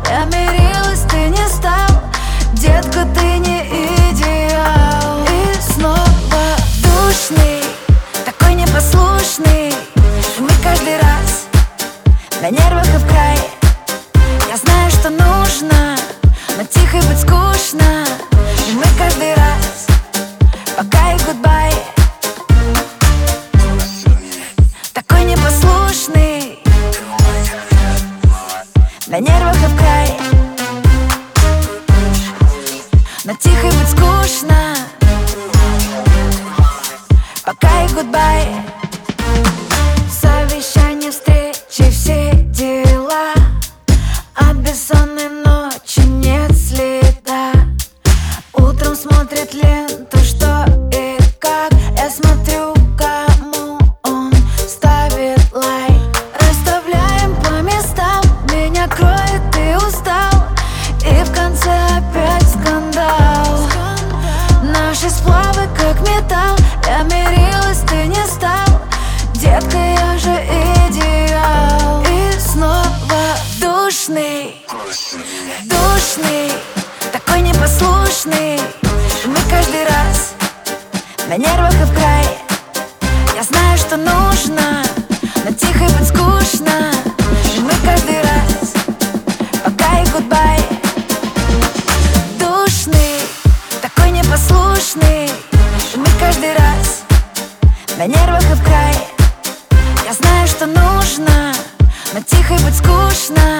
Я мирилась, ты не стал. Детка, ты не идеал. И снова душный, такой непослушный. Мы каждый раз на нервах и в край. Я знаю, что нужно, но тихо быть скучно. И мы каждый раз пока и гудбай. Такой непослушный, на нервах и в край. Но тихо быть скучно, пока и гудбай. Совещание, встречи, все дела. От бессонной ночи нет следа. Утром смотрит ленту, что и как. Я смотрю, кому он ставит лайк. Расставляем по местам, меня кроет, ты устал. И в конце опять скандал. Наши сплавы как металл. Я мирилась, ты не стал. Детка, я же идеал. И снова душный, душный, такой непослушный. И мы каждый раз на нервах и в край. Я знаю, что нужно, но тихо быть скучно. И мы каждый раз пока и гудбай. Душный, такой непослушный. И мы каждый раз на нервах и в край. Я знаю, что нужно, но тихо быть скучно.